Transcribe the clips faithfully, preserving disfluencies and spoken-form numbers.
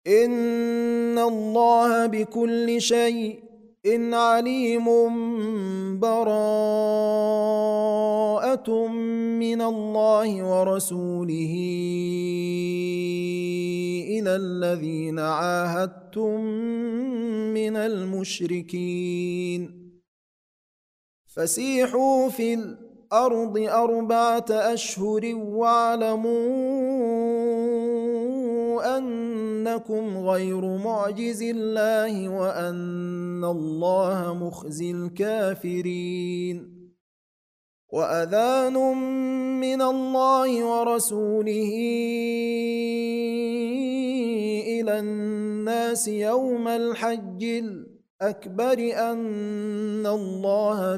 إن الله بكل شيء إن عليم. براءة من الله ورسوله إلى الذين عاهدتم من المشركين فسيحوا في الأرض أربعة أشهر واعلموا أنكم غير معجز الله وأن الله مخزي الكافرين. وأذان من الله ورسوله إلى الناس يوم الحج الأكبر أن الله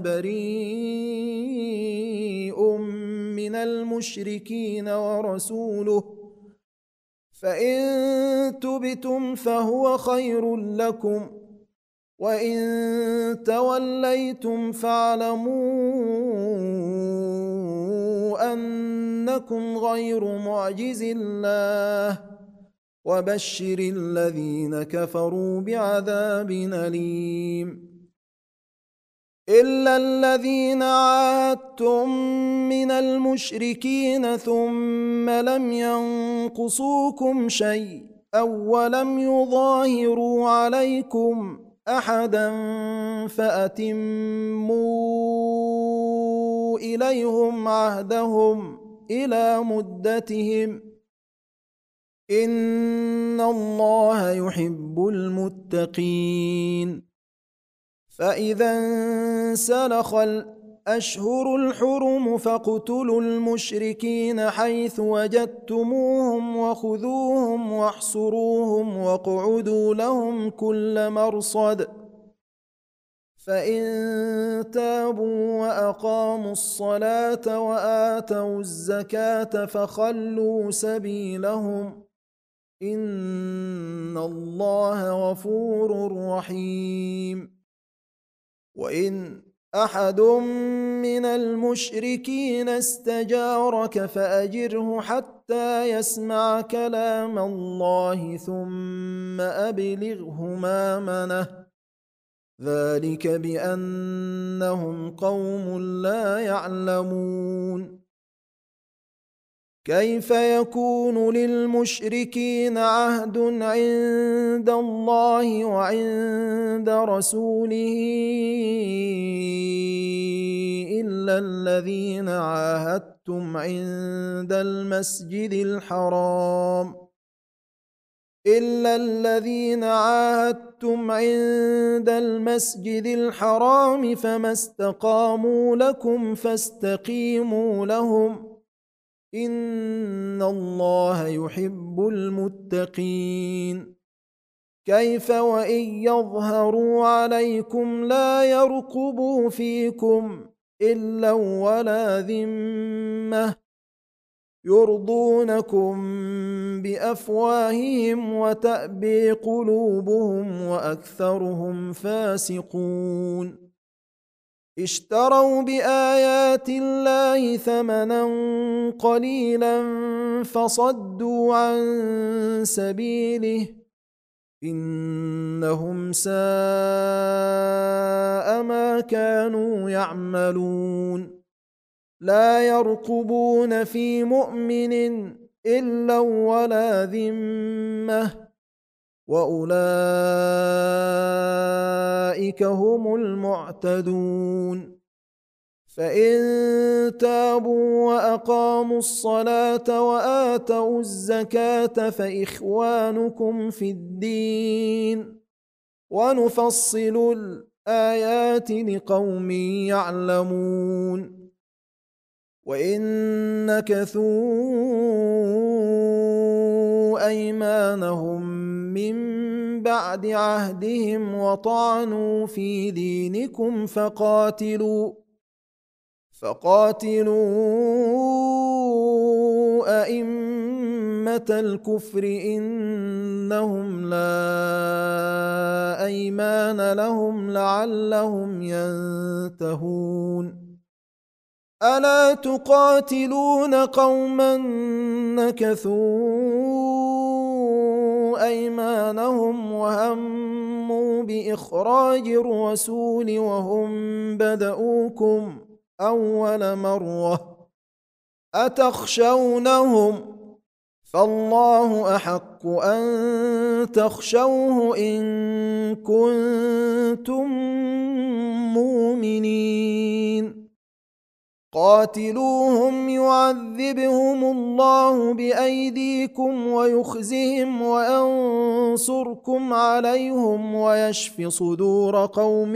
بريء من المشركين ورسوله فإن تبتم فهو خير لكم وإن توليتم فاعلموا أنكم غير معجز الله وبشر الذين كفروا بعذاب أليم. إلا الذين عاهدتم من المشركين ثم لم ينقصوكم شيئا ولم يظاهروا عليكم أحدا فأتموا إليهم عهدهم إلى مدتهم إن الله يحب المتقين. فإذا انسلخ الأشهر الحرم فاقتلوا المشركين حيث وجدتموهم وخذوهم واحصروهم واقعدوا لهم كل مرصد فإن تابوا وأقاموا الصلاة وآتوا الزكاة فخلوا سبيلهم إن الله غفور رحيم. وإن أحد من المشركين استجارك فأجره حتى يسمع كلام الله ثم أبلغه مأمنه ذلك بأنهم قوم لا يعلمون. كيف يكون للمشركين عهد عند الله وعند رسوله إلا الذين عاهدتم عند المسجد الحرام إلا الذين عاهدتم عند المسجد الحرام فما استقاموا لكم فاستقيموا لهم إن الله يحب المتقين. كيف وإن يظهروا عليكم لا يرقبوا فيكم إلا ولا ذمة يرضونكم بأفواههم وتأبي قلوبهم وأكثرهم فاسقون. اشتروا بآيات الله ثمنا قليلا فصدوا عن سبيله إنهم ساء ما كانوا يعملون. لا يرقبون في مؤمن إلا ولا ذمة وأولئك هم المعتدون. فإن تابوا وأقاموا الصلاة وآتوا الزكاة فإخوانكم في الدين ونفصل الآيات لقوم يعلمون. وإن نكثوا أيمانهم من بعد عهدهم وطعنوا في دينكم فقاتلوا فقاتلوا أئمة الكفر إنهم لا أيمان لهم لعلهم ينتهون. ألا تقاتلون قوما نكثوا نقضوا أيمانهم وهموا بإخراج الرسول وهم بدؤوكم أول مرة أتخشونهم فالله أحق أن تخشوه إن كنتم مؤمنين قاتلوهم يعذبهم الله بأيديكم ويخزهم وينصركم عليهم ويشف صدور قوم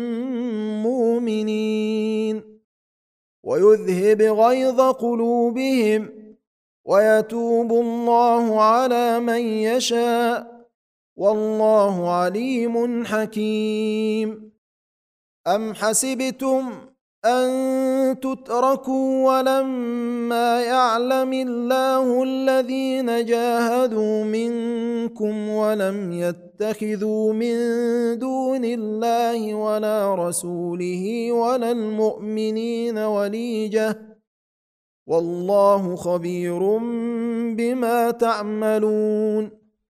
مؤمنين ويذهب غيظ قلوبهم ويتوب الله على من يشاء والله عليم حكيم أم حسبتم أن تتركوا ولما يعلم الله الذين جاهدوا منكم ولم يتخذوا من دون الله ولا رسوله ولا المؤمنين وليجة والله خبير بما تعملون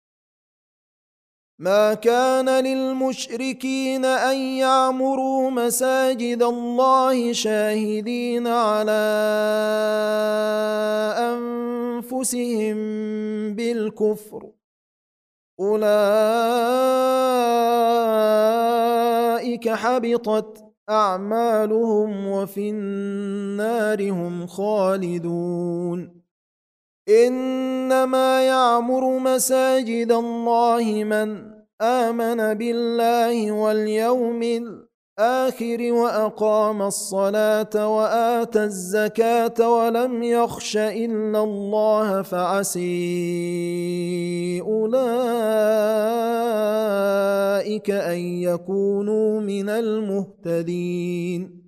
ما كان للمشركين أن يعمروا مساجد الله شاهدين على أنفسهم بالكفر أولئك حبطت أعمالهم وفي النار هم خالدون إنما يعمر مساجد الله من آمن بالله واليوم الآخر وأقام الصلاة وآتى الزكاة ولم يخش إلا الله فعسي أولئك أن يكونوا من المهتدين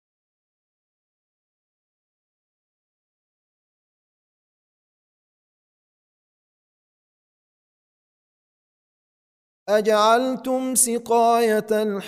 أجعلتم سقاية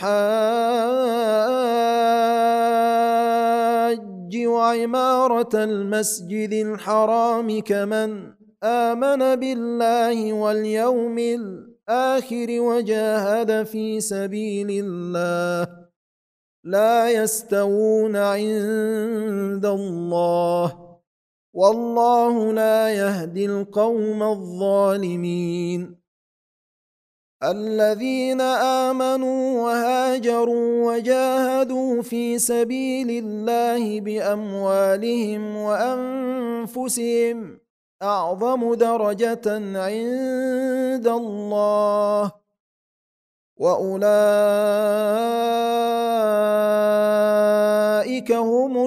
الحاج وعمارة المسجد الحرام كمن آمن بالله واليوم الآخر وجاهد في سبيل الله لا يستوون عند الله والله لا يهدي القوم الظالمين الذين آمنوا وهاجروا وجاهدوا في سبيل الله بأموالهم وأنفسهم أعظم درجة عند الله وأولئك هم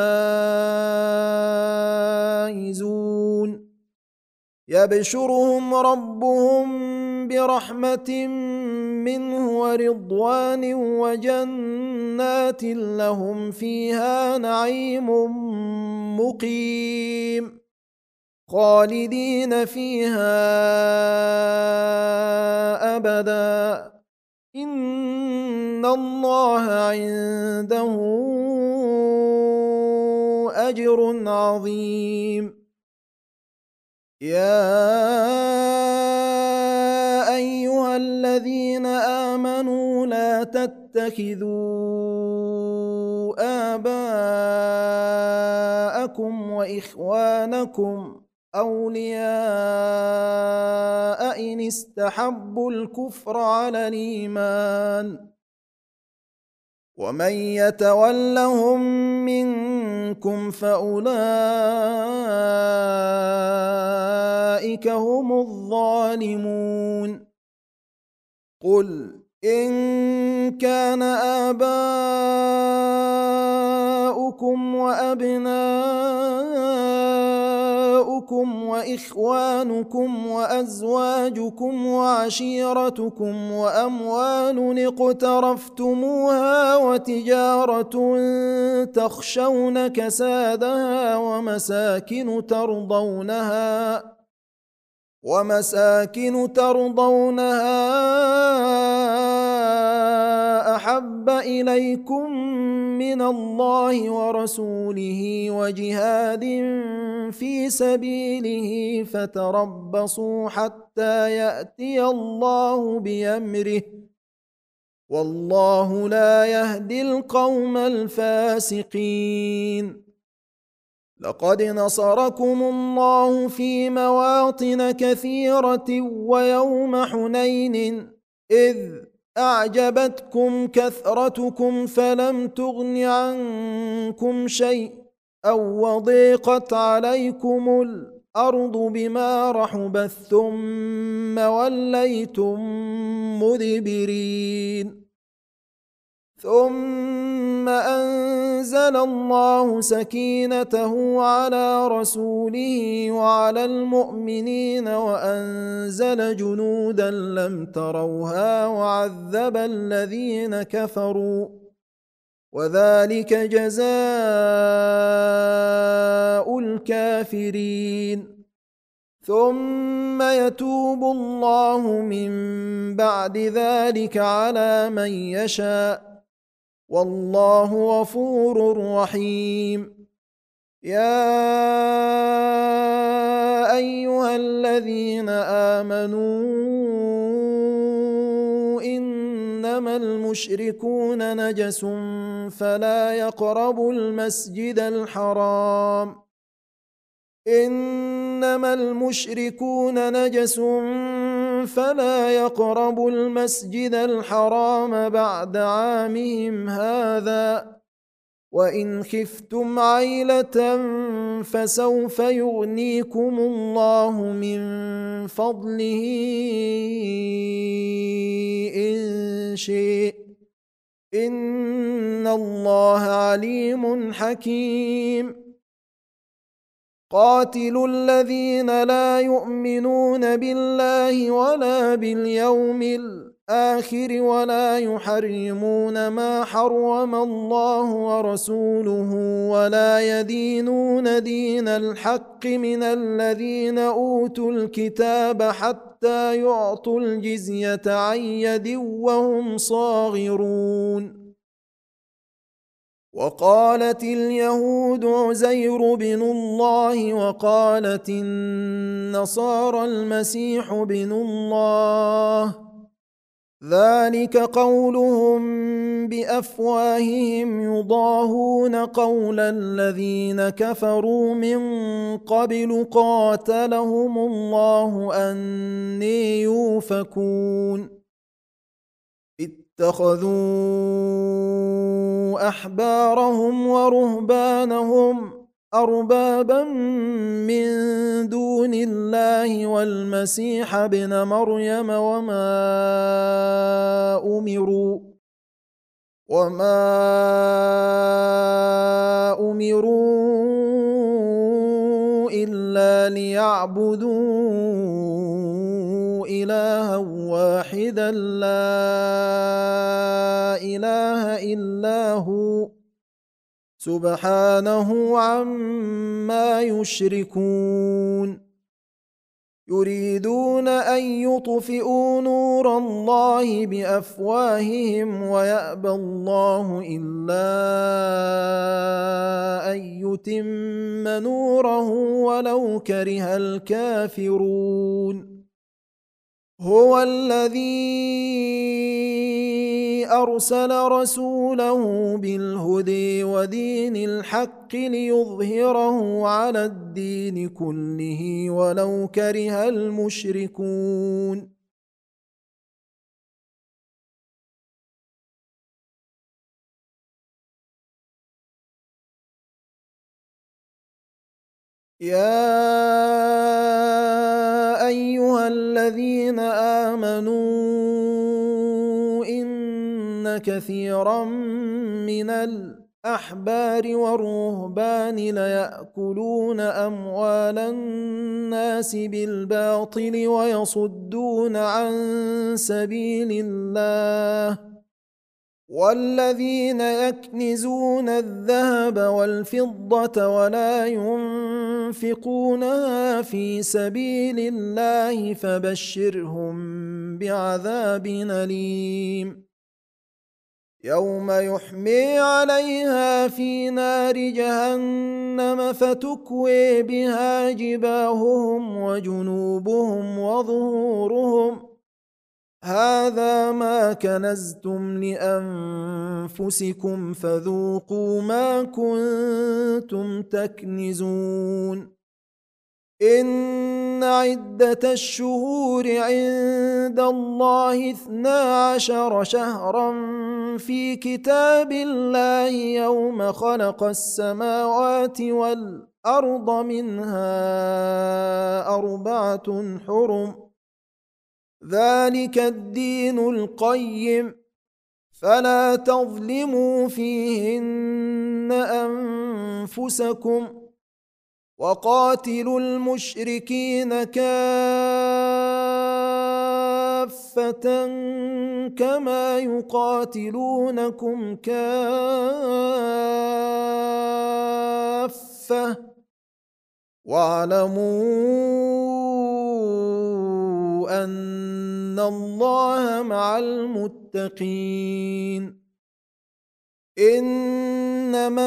الفائزون يبشرهم ربهم برحمة منه ورضوان وجنات لهم فيها نعيم مقيم خالدين فيها أبدا إن الله عنده أجر عظيم يا أيها الذين آمنوا لا تتخذوا آباءكم وإخوانكم أولياء إن استحبوا الكفر على الإيمان ومن يتولهم منكم فأولئك هم الظالمون قل إن كان آباؤكم وأبناؤكم وإخوانكم وأزواجكم وعشيرتكم وأموال اقترفتموها وتجارة تخشون كسادها ومساكن ترضونها ومساكن ترضونها أحب أحب إليكم من الله ورسوله وجهاد في سبيله فتربصوا حتى يأتي الله بأمره والله لا يهدي القوم الفاسقين. لقد نصركم الله في مواطن كثيرة ويوم حنين إذ أعجبتكم كثرتكم فلم تغن عنكم شيء أو وضيقت عليكم الأرض بما رحبت ثم وليتم مدبرين ثم أنزل الله سكينته على رسوله وعلى المؤمنين وأنزل جنودا لم تروها وعذب الذين كفروا وذلك جزاء الكافرين. ثم يتوب الله من بعد ذلك على من يشاء والله غفور رحيم. يا أيها الذين آمنوا إنما المشركون نجس فلا يقربوا المسجد الحرام إنما المشركون نجس فلا يقربوا المسجد الحرام بعد عامهم هذا وإن خفتم عيلة فسوف يغنيكم الله من فضله إن شاء إن الله عليم حكيم. قاتلوا الذين لا يؤمنون بالله ولا باليوم الآخر ولا يحرمون ما حرم الله ورسوله ولا يدينون دين الحق من الذين أوتوا الكتاب حتى يعطوا الجزية عن يد وهم صاغرون. وقالت اليهود عزير بن الله وقالت النصارى المسيح بن الله ذلك قولهم بأفواههم يضاهون قول الذين كفروا من قبل قاتلهم الله أني يؤفكون. اتخذوا أحبارهم ورهبانهم أربابا من دون الله والمسيح ابن مريم وما أمروا وما أمروا إلا ليعبدوا إلها واحدا لا إله إلا هو سبحانه عما يشركون. يريدون أن يطفئوا نور الله بأفواههم ويأبى الله إلا أن يتم نوره ولو كره الكافرون. هو الذي أرسل رسوله بالهدى ودين الحق ليظهره على الدين كله ولو كره المشركون. يا أيها الذين آمنوا إن كثيرا من الأحبار والرهبان ليأكلون أموال الناس بالباطل ويصدون عن سبيل الله والذين يكنزون الذهب والفضة ولا ينفقونها في سبيل الله فبشرهم بعذاب أليم. يوم يحمي عليها في نار جهنم فتكوي بها جباههم وجنوبهم وظهورهم هذا ما كنزتم لأنفسكم فذوقوا ما كنتم تكنزون إن عدة الشهور عند الله اثنا عشر شهرا في كتاب الله يوم خلق السماوات والأرض منها أربعة حرم ذلك الدين القيم فلا تظلموا فيهن أنفسكم وقاتلوا المشركين كافة كما يقاتلونكم كافة واعلموا أن الله مع المتقين إنما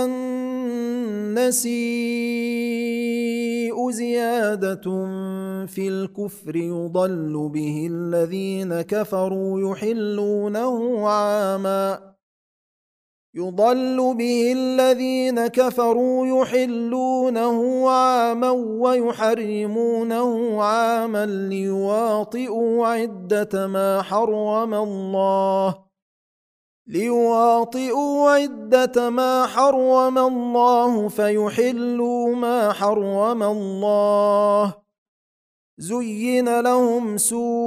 النسيء زيادة في الكفر يضل به الذين كفروا يحلونه عاما يضل به الذين كفروا يحلونه عاما ويحرمونه عاما ليواطئوا عدة ما حرم الله ليواطئوا عدة ما حرم الله فيحلوا ما حرم الله زين لهم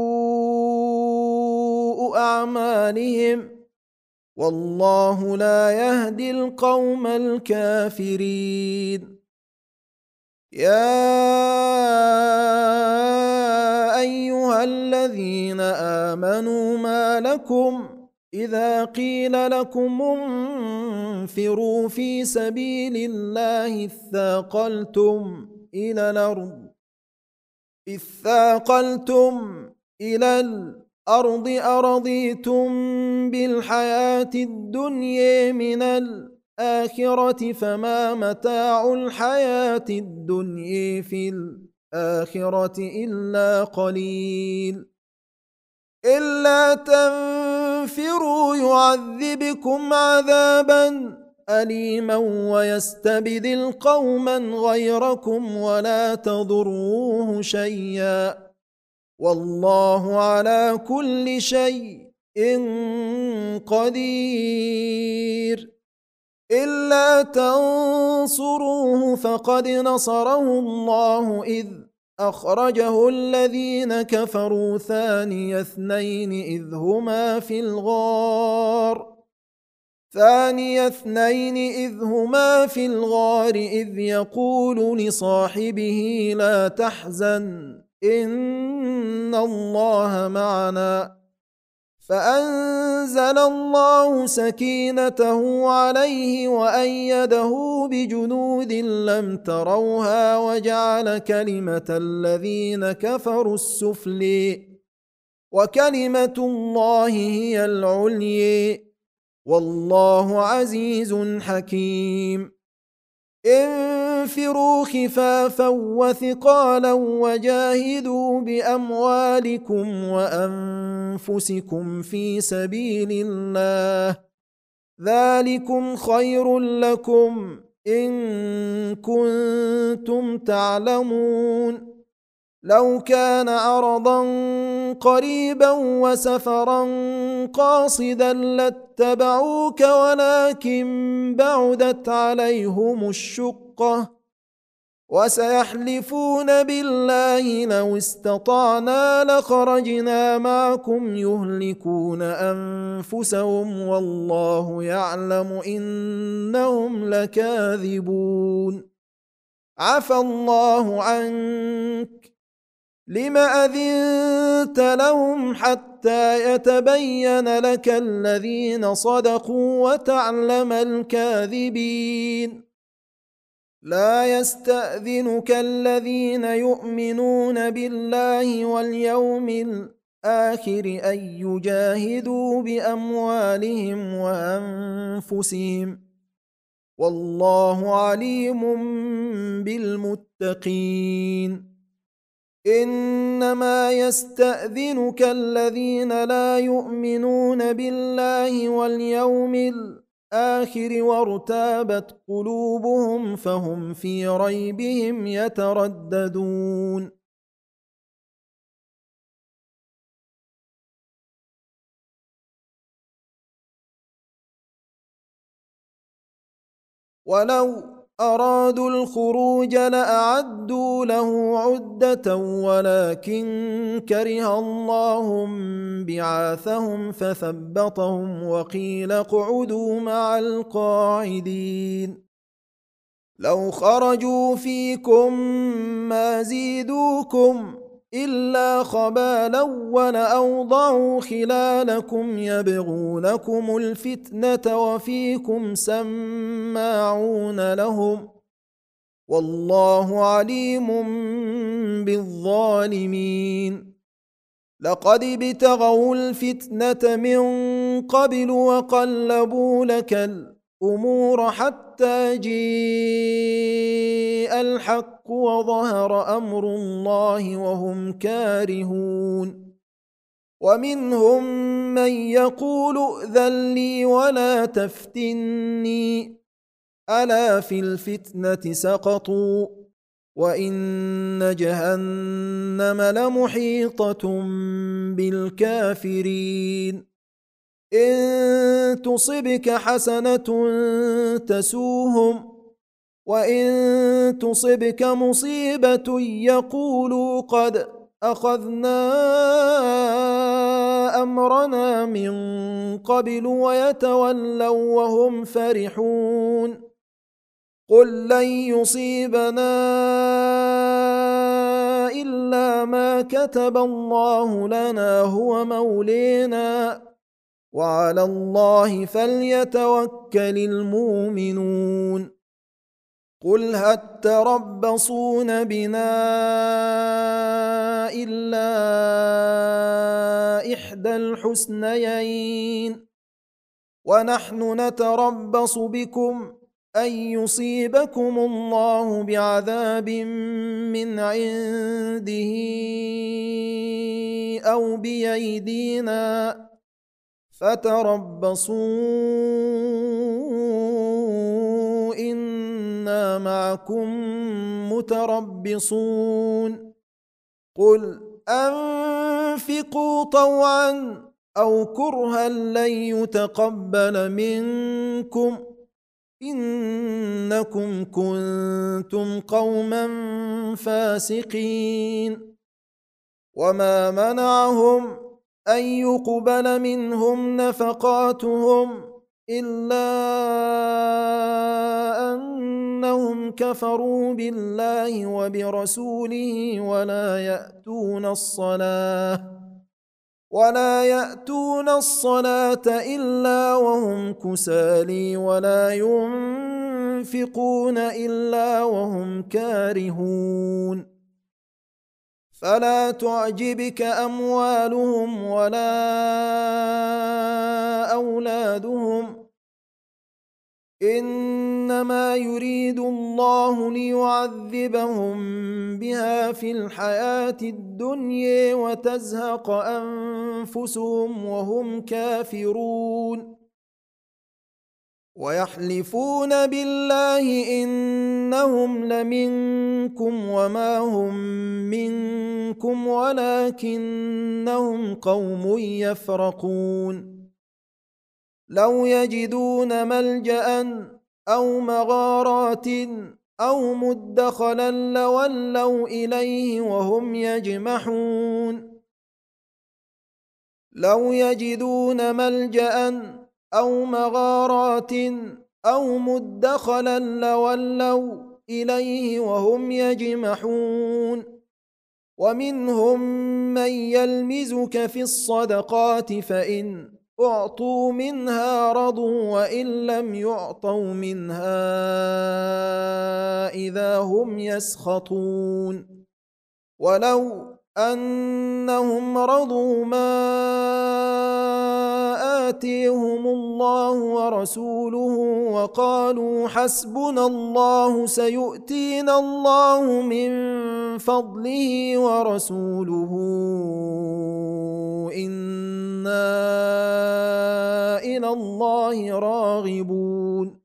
سوء أعمالهم والله لا يهدي القوم الكافرين يا أيها الذين آمنوا ما لكم إذا قيل لكم انفروا في سبيل الله اثاقلتم إلى الأرض اثاقلتم إلى الأرض أرضيتم بالحياة الدنيا من الآخرة فما متاع الحياة الدنيا في الآخرة إلا قليل إلا تنفروا يعذبكم عذابا أليما ويستبدل قوما غيركم ولا تضروه شيئا والله على كل شيء قدير إلا تنصروه فقد نصره الله إذ أخرجه الذين كفروا ثاني اثنين إذ هما في الغار ثاني اثنين إذ هما في الغار إذ يقول لصاحبه لا تحزن إن الله معنا فأنزل الله سكينته عليه وأيده بجنود لم تروها وجعل كلمة الذين كفروا السفلي وكلمة الله هي العليا والله عزيز حكيم انفروا خفافا وثقالا وجاهدوا بأموالكم وأنفسكم في سبيل الله ذلكم خير لكم إن كنتم تعلمون لو كان عرضا قريبا وسفرا قاصدا لاتبعوك ولكن بعدت عليهم الشقة وسيحلفون بالله لو استطعنا لخرجنا معكم يهلكون أنفسهم والله يعلم إنهم لكاذبون عفى الله عنك لم أذنت لهم حتى يتبين لك الذين صدقوا وتعلم الكاذبين لا يستأذنك الذين يؤمنون بالله واليوم الآخر أن يجاهدوا بأموالهم وأنفسهم، والله عليم بالمتقين. إنما يستأذنك الذين لا يؤمنون بالله واليوم الآخر وارتابت قلوبهم فهم في ريبهم يترددون. ولو أرادوا الخروج لأعدوا له عدة ولكن كره الله بعاثهم فثبطهم وقيل اقعدوا مع القاعدين. لو خرجوا فيكم ما زيدوكم إلا خبالا ولأوضعوا خلالكم يبغونكم الفتنة وفيكم سماعون لهم، والله عليم بالظالمين. لقد ابتغوا الفتنة من قبل وقلبوا لك الأمور حتى جيء الحق وظهر أمر الله وهم كارهون. ومنهم من يقول ائذن لي ولا تفتني، ألا في الفتنة سقطوا وإن جهنم لمحيطة بالكافرين. إن تصبك حسنة تسوهم وإن تصبك مصيبة يقولوا قد أخذنا أمرنا من قبل ويتولوا وهم فرحون. قل لن يصيبنا إلا ما كتب الله لنا هو مولينا وعلى الله فليتوكل المؤمنون. قل هل تربصون بنا إلا إحدى الحسنيين ونحن نتربص بكم أن يصيبكم الله بعذاب من عنده أو بأيدينا فتربصوا إنا معكم متربصون. قل أنفقوا طوعا أو كرها لن يتقبل منكم إنكم كنتم قوما فاسقين. وما منعهم أن يقبل منهم نفقاتهم إلا أنهم كفروا بالله وبرسوله ولا يأتون الصلاة ولا يأتون الصلاة إلا وهم كسالى ولا ينفقون إلا وهم كارهون. فلا تعجبك أموالهم ولا أولادهم إنما يريد الله ليعذبهم بها في الحياة الدنيا وتزهق أنفسهم وهم كافرون. ويحلفون بالله إنهم لمنكم وما هم منكم ولكنهم قوم يفرقون. لو يجدون ملجأ أو مغارات أو مدخلا لولوا إليه وهم يجمحون. لو يجدون ملجأ أو مغارات أو مدخلا لولوا إليه وهم يجمحون. ومنهم من يلمزك في الصدقات فإن أعطوا منها رضوا وإن لم يعطوا منها إذا هم يسخطون. ولو أنهم رضوا ما آتيهم الله ورسوله وقالوا حسبنا الله سيؤتينا الله من فضله ورسوله إنا إلى الله راغبون.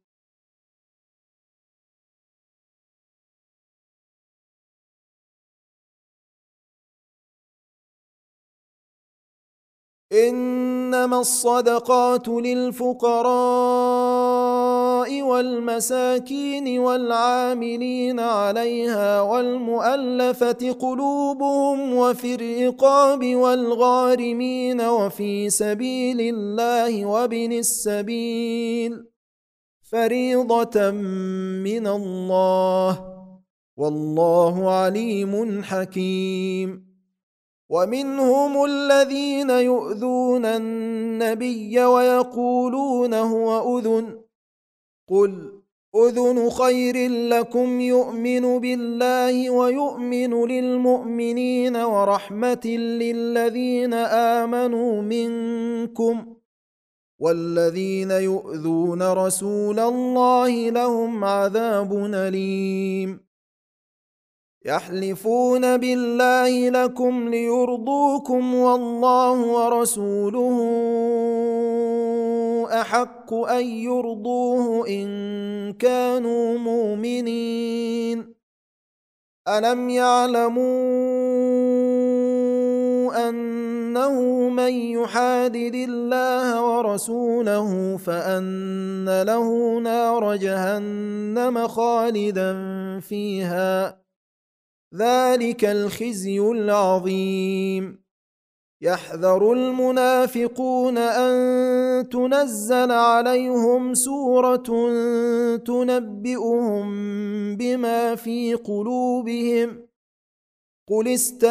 إنما الصدقات للفقراء والمساكين والعاملين عليها والمؤلفة قلوبهم وفي الرقاب والغارمين وفي سبيل الله وابن السبيل فريضة من الله والله عليم حكيم. ومنهم الذين يؤذون النبي ويقولون هو أذن قل أذن خير لكم يؤمن بالله ويؤمن للمؤمنين ورحمة للذين آمنوا منكم والذين يؤذون رسول الله لهم عذاب أليم. يحلفون بالله لكم ليرضوكم والله ورسوله أحق أن يرضوه إن كانوا مؤمنين. ألم يعلموا أنه من يحادد الله ورسوله فأن له نار جهنم خالدا فيها ذلك الخزي العظيم. يحذر المنافقون أن تنزل عليهم سورة تنبئهم بما في قلوبهم قل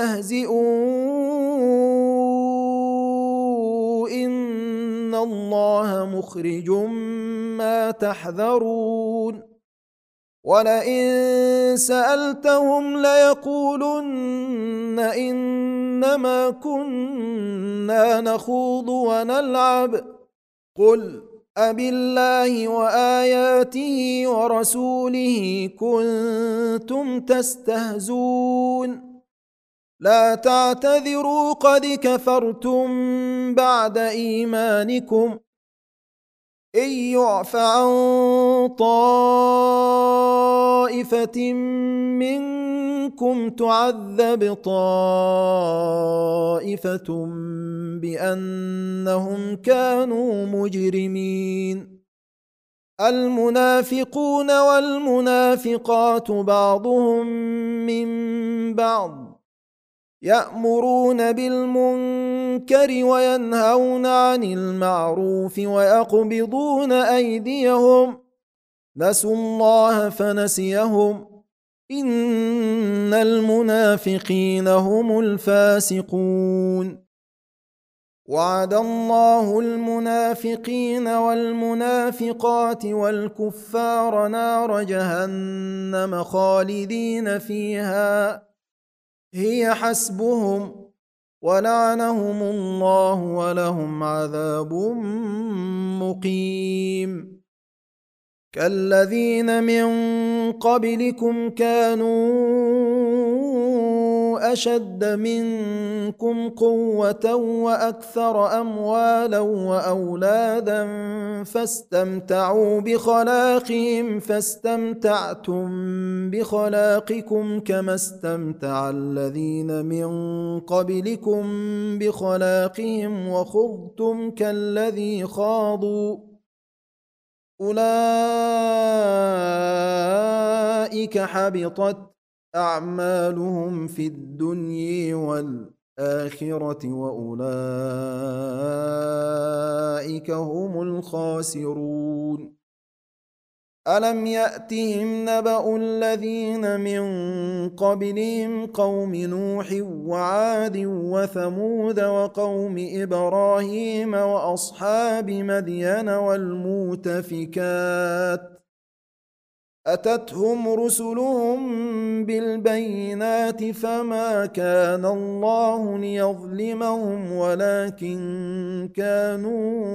استهزئوا إن الله مخرج ما تحذرون. ولئن سألتهم ليقولن إنما كنا نخوض ونلعب قل أبالله وآياته ورسوله كنتم تستهزون لا تعتذروا قد كفرتم بعد إيمانكم إن يعف عن طائفة منكم تعذب طائفة بأنهم كانوا مجرمين. المنافقون والمنافقات بعضهم من بعض يأمرون بالمنكر وينهون عن المعروف ويقبضون أيديهم نسوا الله فنسيهم إن المنافقين هم الفاسقون. وعد الله المنافقين والمنافقات والكفار نار جهنم خالدين فيها هي حسبهم ولعنهم الله ولهم عذاب مقيم. كالذين من قبلكم كانوا أشد منكم قوة وأكثر أموالا وأولادا فاستمتعوا بخلاقهم فاستمتعتم بخلاقكم كما استمتع الذين من قبلكم بخلاقهم وخضتم كالذي خاضوا أولئك حبطت أعمالهم في الدنيا والآخرة وأولئك هم الخاسرون. ألم يأتهم نبأ الذين من قبلهم قوم نوح وعاد وثمود وقوم إبراهيم وأصحاب مدين والمؤتفكات أتتهم رسلهم بالبينات فما كان الله ليظلمهم ولكن كانوا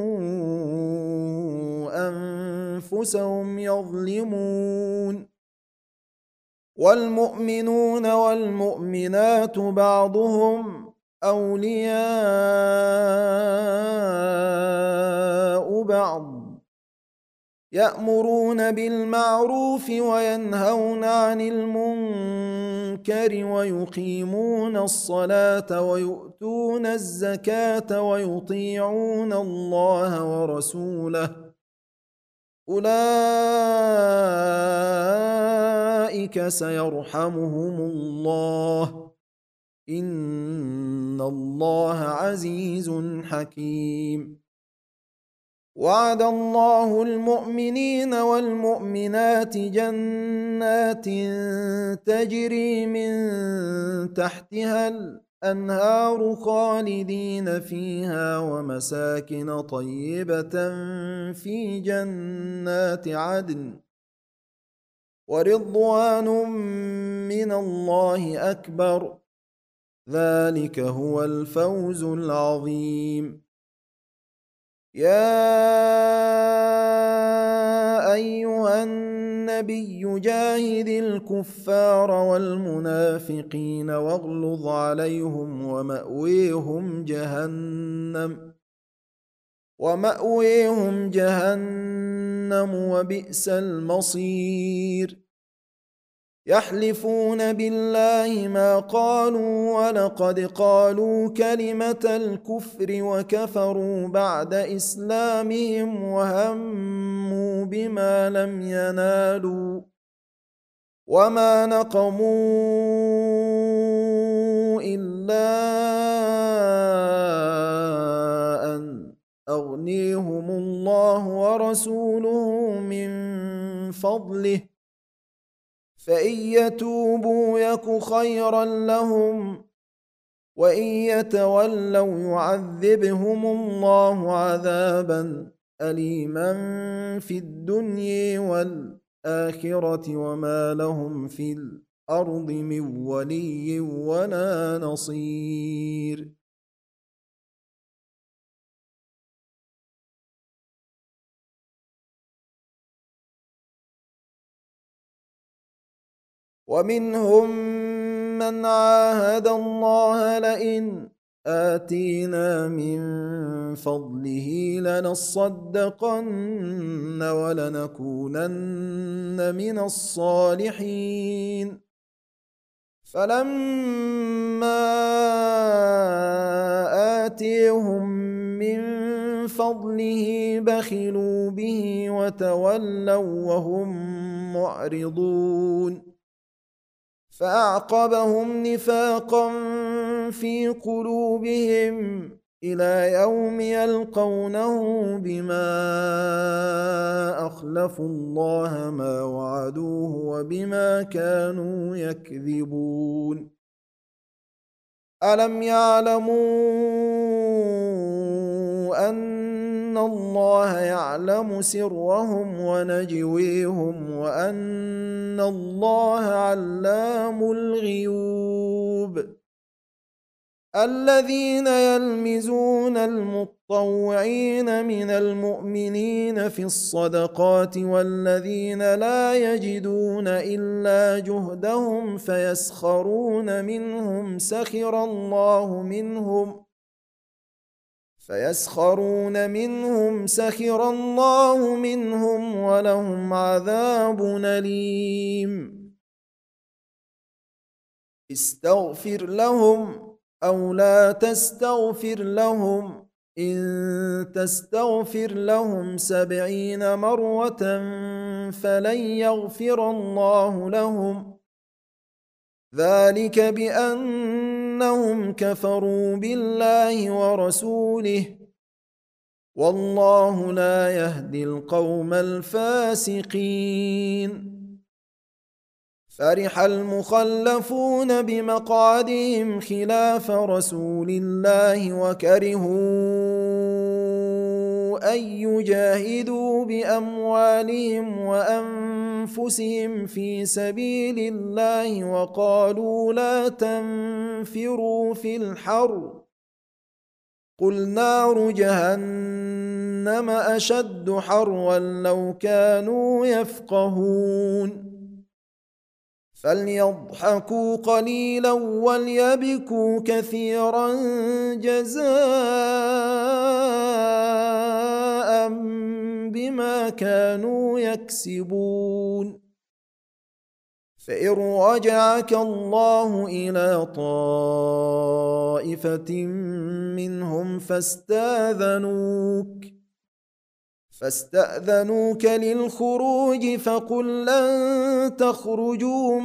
أنفسهم يظلمون والمؤمنون والمؤمنات بعضهم أولياء بعض يأمرون بالمعروف وينهون عن المنكر ويقيمون الصلاة ويؤتون الزكاة ويطيعون الله ورسوله أولئك سيرحمهم الله إن الله عزيز حكيم وعد الله المؤمنين والمؤمنات جنات تجري من تحتها الأنهار خالدين فيها ومساكن طيبة في جنات عدن ورضوان من الله أكبر ذلك هو الفوز العظيم يا أيها النبي جاهد الكفار والمنافقين واغلظ عليهم ومأويهم جهنم ومأويهم جهنم وبئس المصير يحلفون بالله ما قالوا ولقد قالوا كلمة الكفر وكفروا بعد إسلامهم وهموا بما لم ينالوا وما نقموا إلا أن أغنيهم الله ورسوله من فضله فإن يتوبوا يك خيرا لهم وإن يتولوا يعذبهم الله عذابا أليما في الدنيا والآخرة وما لهم في الأرض من ولي ولا نصير ومنهم من عاهد الله لئن آتينا من فضله لنصدقن ولنكونن من الصالحين فلما آتيهم من فضله بخلوا به وتولوا وهم معرضون فأعقبهم نفاقا في قلوبهم إلى يوم يلقونه بما أخلفوا الله ما وعدوه وبما كانوا يكذبون ألم يعلموا أن الله يعلم سرهم ونجويهم وأن الله علام الغيوب الذين يلمزون المطوعين من المؤمنين في الصدقات والذين لا يجدون إلا جهدهم فيسخرون منهم سخر الله منهم فيسخرون منهم سخر الله منهم ولهم عذاب أليم استغفر لهم أو لا تستغفر لهم إن تستغفر لهم سبعين مرة فلن يغفر الله لهم ذلك بأنهم كفروا بالله ورسوله والله لا يهدي القوم الفاسقين فرح المخلفون بمقعدهم خلاف رسول الله وكرهوا أن يجاهدوا بأموالهم وأنفسهم في سبيل الله وقالوا لا تنفروا في الحر قل نار جهنم أشد حرا لو كانوا يفقهون فليضحكوا قليلا وليبكوا كثيرا جزاء بما كانوا يكسبون فإن رجعك الله إلى طائفة منهم فاستأذنوك فاستأذنوك للخروج فقل لن تخرجوا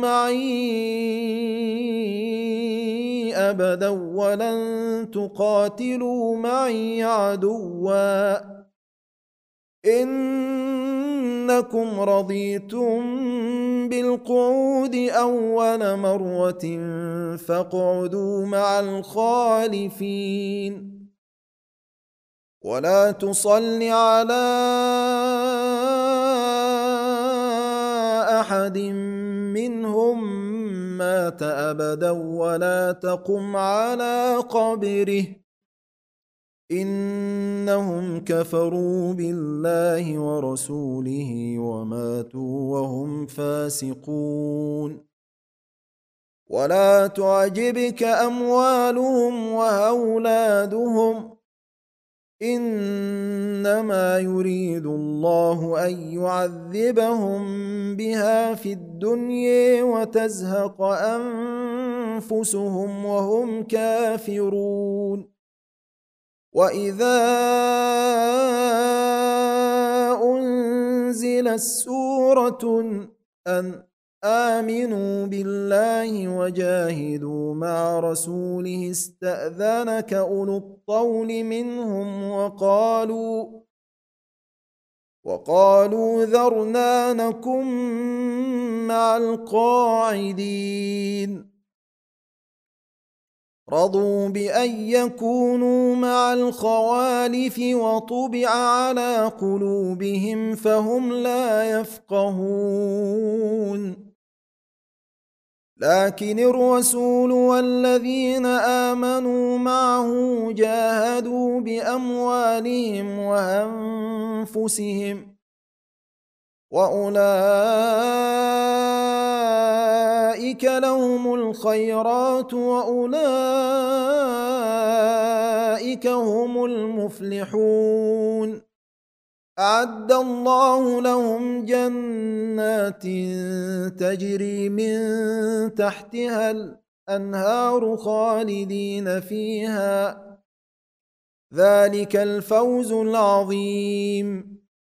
معي أبدا ولن تقاتلوا معي عدوا إنكم رضيتم بالقعود أول مرة فاقعدوا مع الخالفين ولا تصل على أحد منهم مات أبدا ولا تقم على قبره إنهم كفروا بالله ورسوله وماتوا وهم فاسقون ولا تعجبك أموالهم وأولادهم إنما يريد الله أن يعذبهم بها في الدنيا وتزهق أنفسهم وهم كافرون وإذا أنزلت سورة أن آمنوا بالله وجاهدوا مع رسوله استأذنك أولو الطول منهم وقالوا وقالوا ذرنا نكن مع القاعدين رضوا بأن يكونوا مع الخوالف وطبع على قلوبهم فهم لا يفقهون لكن الرسول والذين آمنوا معه جاهدوا بأموالهم وأنفسهم وأولئك لهم الخيرات وأولئك هم المفلحون أعد الله لهم جنات تجري من تحتها الأنهار خالدين فيها ذلك الفوز العظيم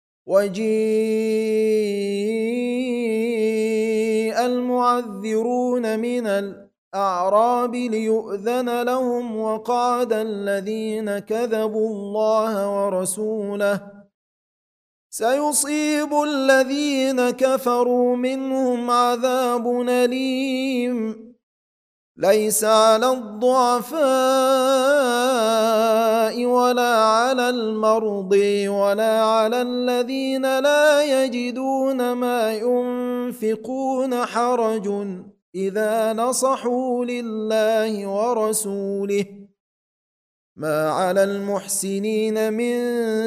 وجيء المعذرون من الأعراب ليؤذن لهم وقعد الذين كذبوا الله ورسوله سيصيب الذين كفروا منهم عذاب أليم ليس على الضعفاء ولا على المرضى ولا على الذين لا يجدون ما ينفقون حرج إذا نصحوا لله ورسوله ما على المحسنين من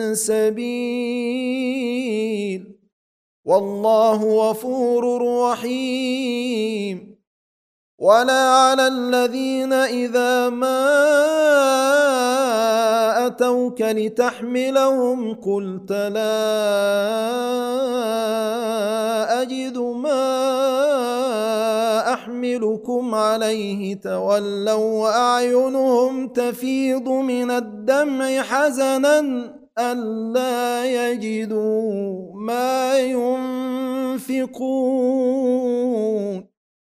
سبيل والله غفور رحيم ولا على الذين إذا ما أتوك لتحملهم قلت لا أجد ما أحملكم عليه تولوا وأعينهم تفيض من الدمع حزنا ألا يجدوا ما ينفقون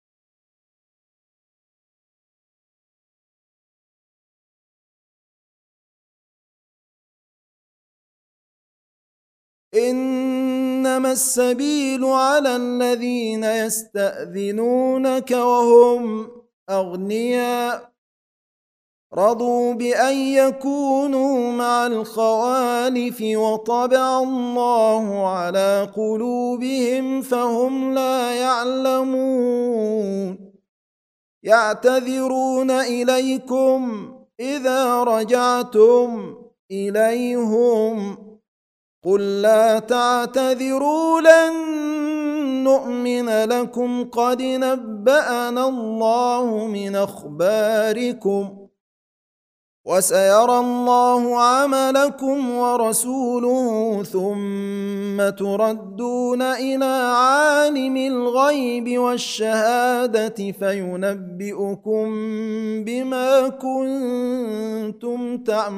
إنما السبيل على الذين يستأذنونك وهم أغنياء رضوا بأن يكونوا مع الخوالف وطبع الله على قلوبهم فهم لا يعلمون يعتذرون إليكم إذا رجعتم إليهم قل لا تعتذروا لن نؤمن لكم قد نبأنا الله من أخباركم وسيرى الله عملكم ورسوله ثم تردون إلى عالم الغيب والشهادة فينبئكم بما كنتم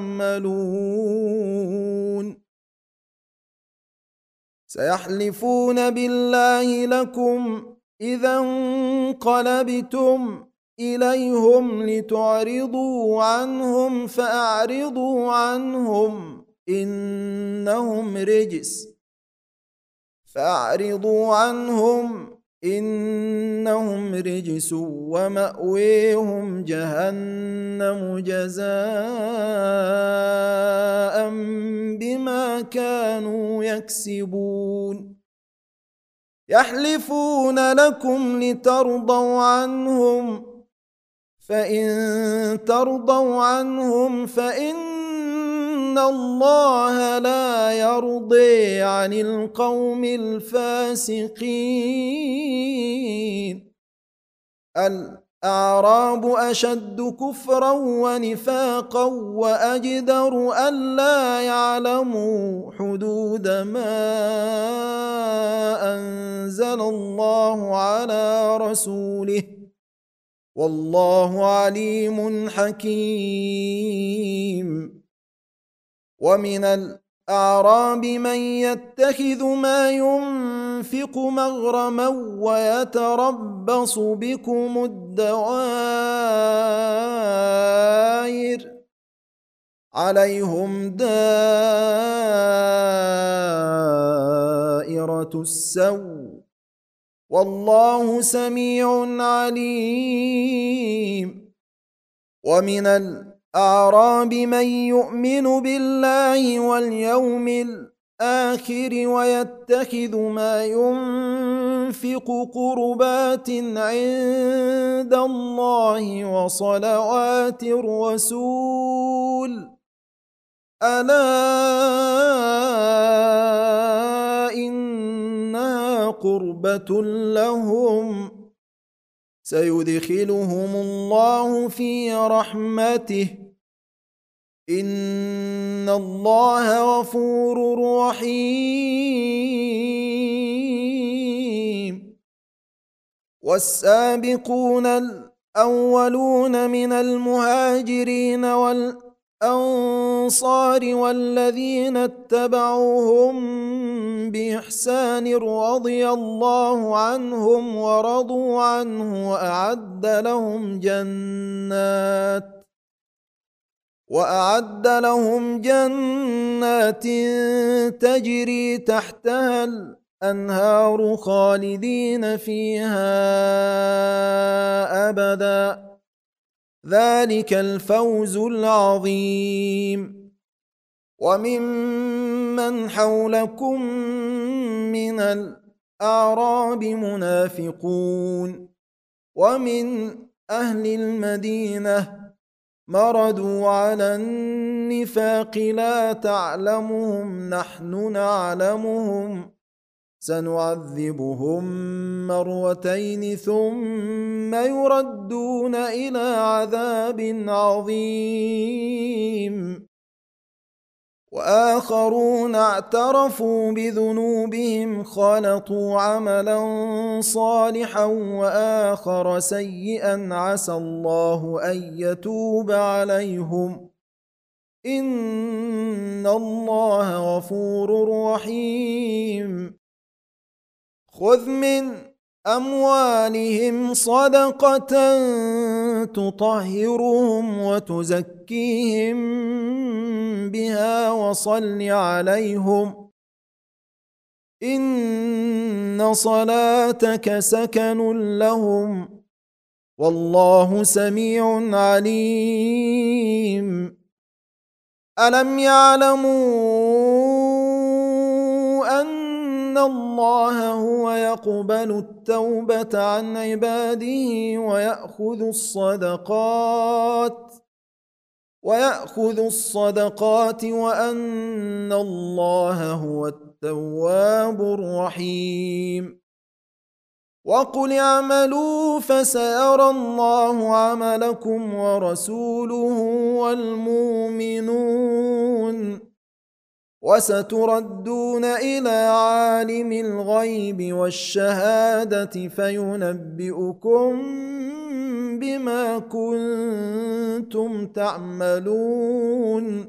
تعملون سيحلفون بالله لكم إذا انقلبتم إليهم لتعرضوا عنهم فأعرضوا عنهم إنهم رجس فأعرضوا عنهم إنهم رجس ومأويهم جهنم جزاء بما كانوا يكسبون يحلفون لكم لترضوا عنهم فإن ترضوا عنهم فإن الله لا يرضي عن القوم الفاسقين الأعراب أشد كفرا ونفاقا وأجدر ألا يعلموا حدود ما أنزل الله على رسوله والله عليم حكيم ومن الأعراب من يتخذ ما ينفق مغرما ويتربص بكم الدوائر عليهم دائرة السوء والله سميع عليم ومن الأعراب من يؤمن بالله واليوم الآخر ويتخذ ما ينفق قربات عند الله وصلوات الرسول ألا إنها قربة لهم سيدخلهم الله في رحمته إن الله غفور رحيم والسابقون الأولون من المهاجرين والأنصار والذين اتبعوهم بإحسان رضي الله عنهم ورضوا عنه وأعد لهم جنات وأعد لهم جنات تجري تحتها الأنهار خالدين فيها أبدا ذلك الفوز العظيم وممن حولكم من الأعراب منافقون ومن أهل المدينة مردوا على النفاق لا تعلمهم نحن نعلمهم سنعذبهم مرتين ثم يردون إلى عذاب عظيم وآخرون اعترفوا بذنوبهم خلطوا عملا صالحا وآخر سيئا عسى الله أن يتوب عليهم إن الله غفور رحيم خذ من أموالهم صدقة تطهرهم وتزكيهم بها وصل عليهم إن صلاتك سكن لهم والله سميع عليم. ألم يعلموا أن الله هو يقبل التوبة عن عباده ويأخذ الصدقات ويأخذ الصدقات وأن الله هو التواب الرحيم. وقل اعملوا فسيرى الله عملكم ورسوله والمؤمنون وستردون إلى عالم الغيب والشهادة فينبئكم بما كنتم تعملون.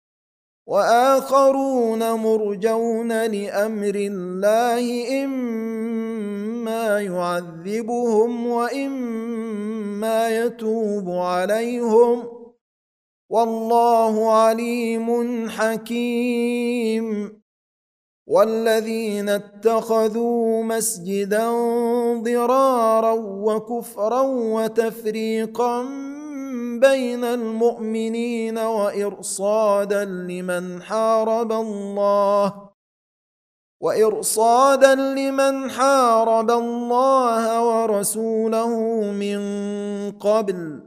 وآخرون مرجون لأمر الله إما يعذبهم وإما يتوب عليهم والله عليم حكيم. والذين اتخذوا مسجدا ضرارا وكفرا وتفريقا بين المؤمنين وإرصادا لمن حارب الله وإرصادا لمن حارب الله ورسوله من قبل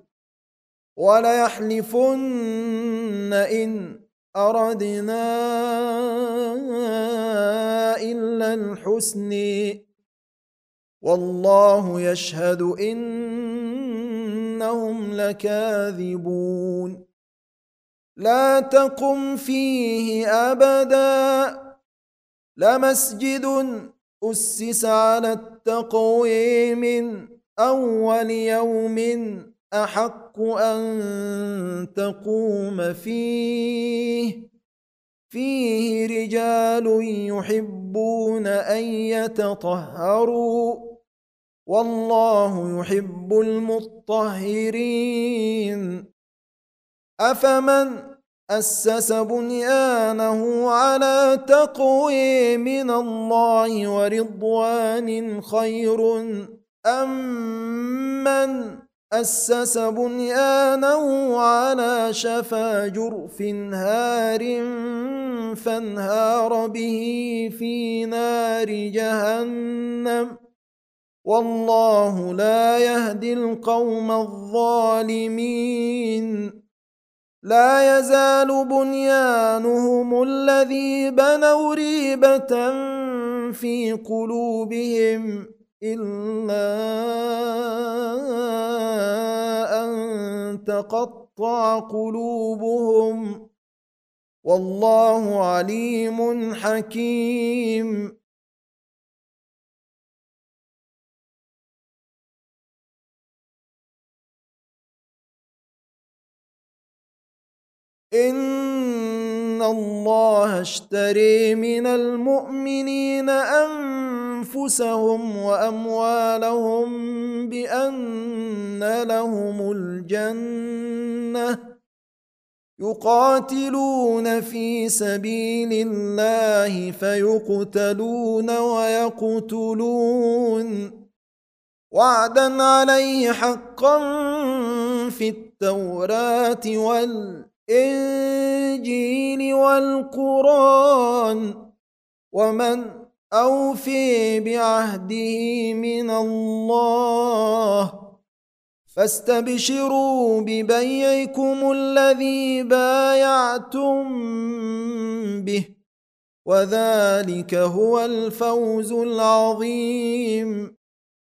وليحلفن إن أردنا إلا الحسن والله يشهد إنهم لكاذبون. لا تقم فيه أبدا لمسجد أسس على التقوى من أول يوم أحق أن تقوم فيه فيه رجال يحبون أن يتطهروا والله يحب المطهرين. أفمن أسس بنيانه على تقوى من الله ورضوان خير أم من أسس بنيانه على شفا جرف هار فانهار به في نار جهنم والله لا يهدي القوم الظالمين. لا يزال بنيانهم الذي بنوا ريبة في قلوبهم إلا أن تقطع قلوبهم والله عليم حكيم. إن الله اشتري من المؤمنين أنفسهم وأموالهم بأن لهم الجنة يقاتلون في سبيل الله فيقتلون ويقتلون وعدا عليه حقا في التوراة والإنجيل والقرآن ومن أوفي بعهده من الله فاستبشروا ببيعكم الذي بايعتم به وذلك هو الفوز العظيم.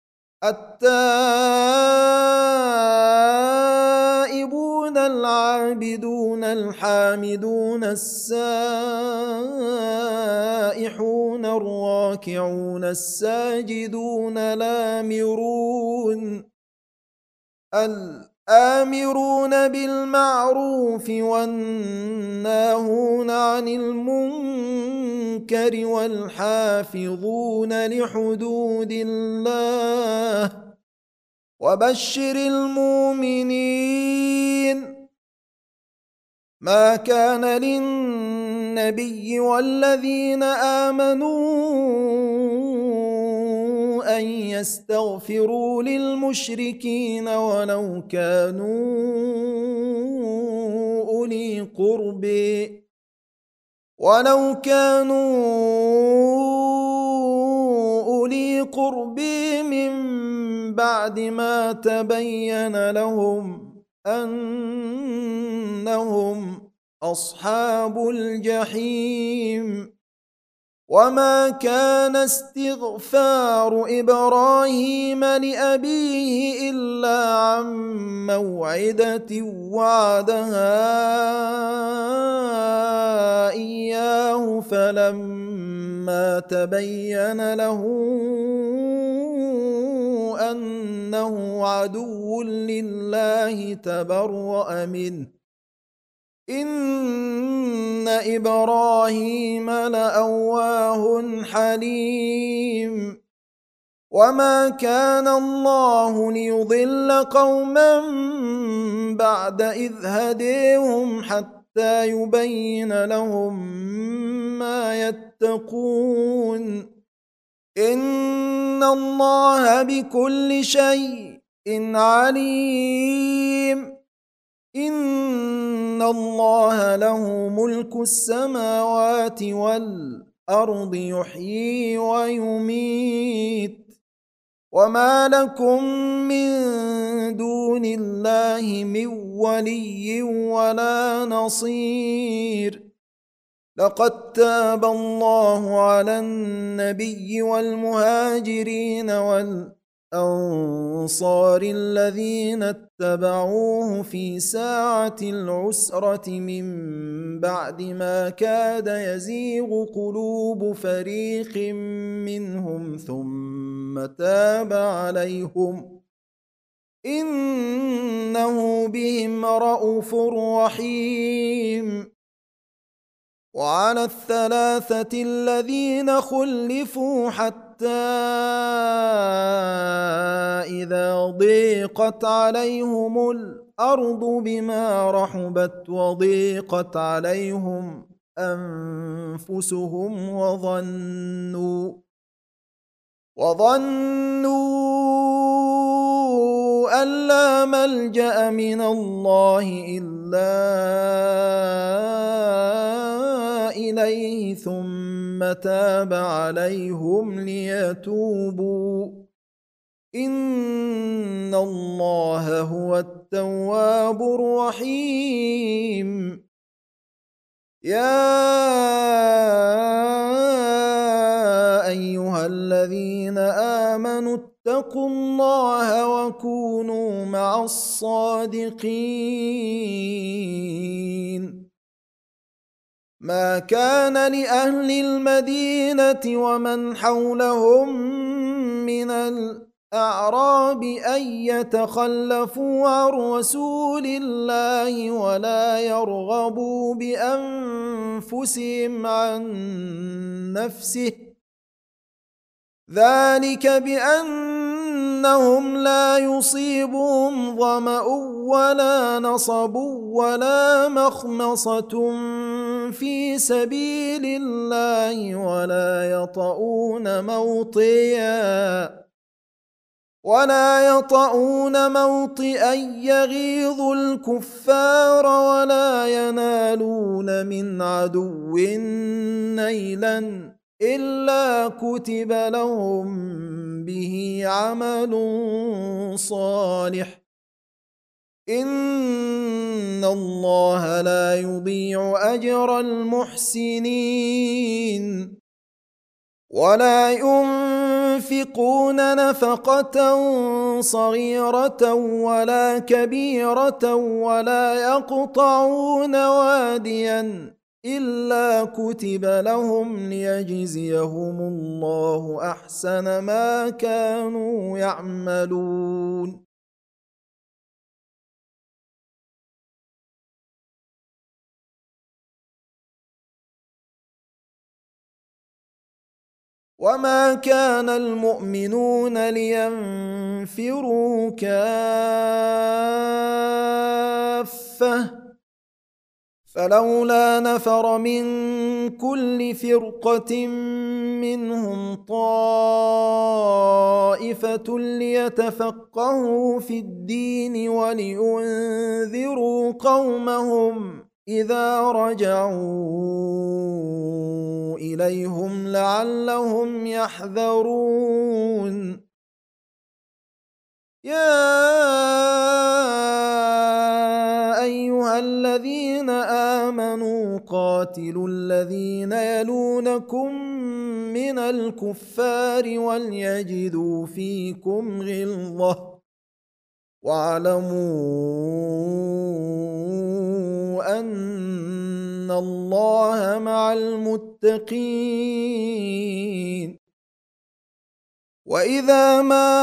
التائبون العابدون الحامدون السائحون الراكعون الساجدون الآمرون الآمرون بالمعروف والناهون عن المنكر والحافظون لحدود الله وبشر المؤمنين. ما كان للنبي والذين آمنوا أن يستغفروا للمشركين ولو كانوا أولي قرب ولو كانوا أولي قرب من بعد ما تبين لهم أنهم أصحاب الجحيم. وما كان استغفار إبراهيم لأبيه إلا عن موعدة وعدها إياه فلما تبين له أنه عدو لله تبرأ منه إن إبراهيم لأواه حليم. وما كان الله ليضل قوما بعد إذ هديهم حتى يبين لهم ما يتقون إن الله بكل شيء عليم. إن الله له ملك السماوات والأرض يحيي ويميت وما لكم من دون الله من ولي ولا نصير. لقد تاب الله على النبي والمهاجرين والأنصار الذين اتبعوه في ساعة العسرة من بعد ما كاد يزيغ قلوب فريق منهم ثم تاب عليهم إنه بهم رءوف رحيم. وعلى الثلاثة الذين خلفوا حتى إذا ضيقت عليهم الأرض بما رحبت وضيقت عليهم أنفسهم وظنوا وظنوا أن لا ملجأ من الله إلا إليه ثم تاب عليهم ليتوبوا إن الله هو التواب الرحيم. يا أيها الذين آمنوا اتقوا الله وكونوا مع الصادقين. ما كان لأهل المدينة ومن حولهم من الأعراب أن يتخلفوا عن رسول الله ولا يرغبوا بأنفسهم عن نفسه ذلك بأنهم لا يصيبهم ظمأ ولا نصب ولا مخمصة في سبيل الله ولا يطؤون موطئا ولا يطؤون موطئا يغيظ الكفار ولا ينالون من عدو نيلا إلا كتب لهم به عمل صالح إن الله لا يضيع أجر المحسنين. ولا ينفقون نفقة صغيرة ولا كبيرة ولا يقطعون واديا إلا كتب لهم ليجزيهم الله أحسن ما كانوا يعملون. وما كان المؤمنون لينفروا كافة فلولا نفر من كل فرقة منهم طائفة ليتفقهوا في الدين ولينذروا قومهم إذا رجعوا إليهم لعلهم يحذرون يا أيها الذين آمنوا قاتلوا الذين يلونكم من الكفار وليجدوا فيكم غلظة واعلموا أن الله مع المتقين وإذا ما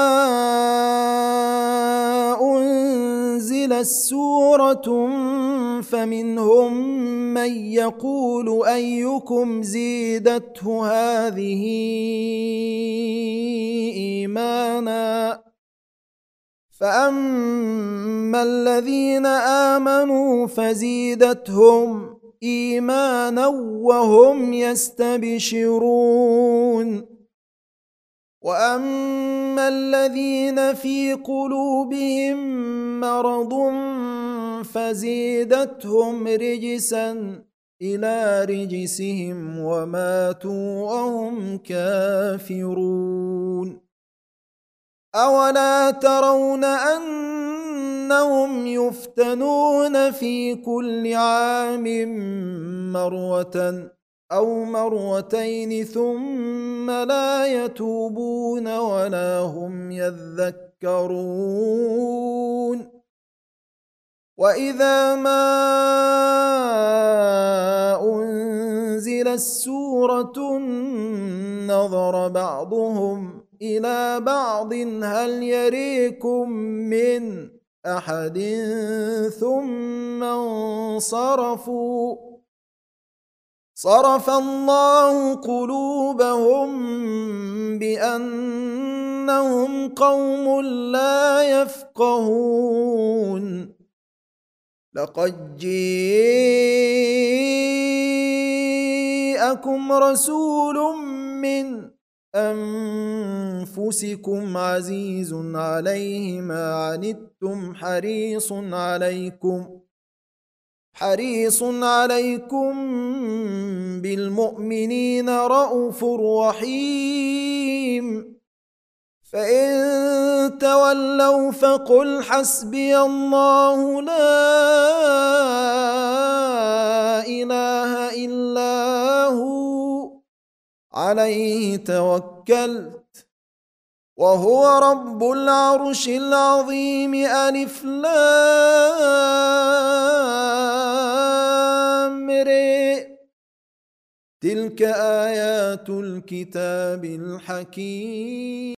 أنزلت سورة فمنهم من يقول أيكم زيدته هذه إيمانا فأما الذين آمنوا فزيدتهم إيمانا وهم يستبشرون وأما الذين في قلوبهم مرض فزيدتهم رجسا إلى رجسهم وماتوا وهم كافرون أولا ترون أنهم يفتنون في كل عام مرة أو مرتين ثم لا يتوبون ولا هم يذكرون وإذا ما أنزلت سورة نظر بعضهم إلى بعض هل يريكم من أحد ثم انصرفوا صرف الله قلوبهم بأنهم قوم لا يفقهون لقد جاءكم رسول من أنفسكم عزيز عليه ما عنتم حريص عليكم حريص عليكم بالمؤمنين رءوف رحيم فإن تولوا فقل حسبي الله لا إله إلا هو عليه توكلت وهو رب العرش العظيم ألف لام ر تلك آيات الكتاب الحكيم